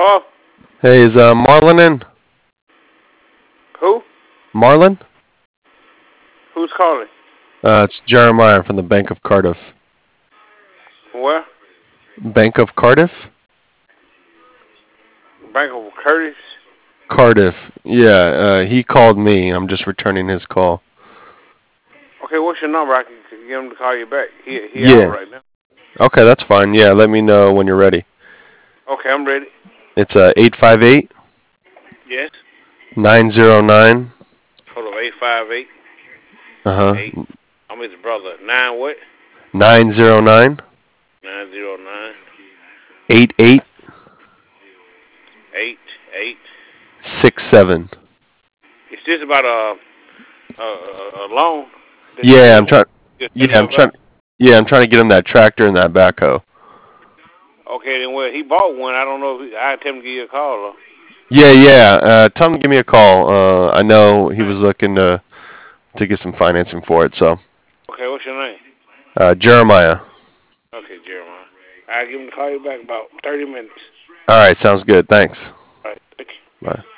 Hello? Hey, is Marlon in? Who? Marlon? Who's calling? It's Jeremiah from the Bank of Cardiff. Where? Bank of Cardiff? Bank of Curtis? Cardiff. Yeah, he called me. I'm just returning his call. Okay, what's your number? I can get him to call you back. He out Yeah. right now. Okay, that's fine. Yeah, let me know when you're ready. Okay, I'm ready. It's 858 Yes. 909. Hold on, 858 Uh-huh. 8. I'm his brother. 9 what? 909 909 88 88. 67. Is this about a loan that you Yeah, need? I'm trying. Just Yeah, telling him I'm trying. about? Yeah, I'm trying to get him that tractor and that backhoe. Okay, then well, he bought one. I don't know if I tell him to give you a call though. Yeah, yeah. Tell him to give me a call. I know he was looking to get some financing for it. So, Okay, what's your name? Jeremiah. Okay, Jeremiah. I'll give him to call you back about 30 minutes. All right, sounds good. Thanks. All right, thank you. Bye.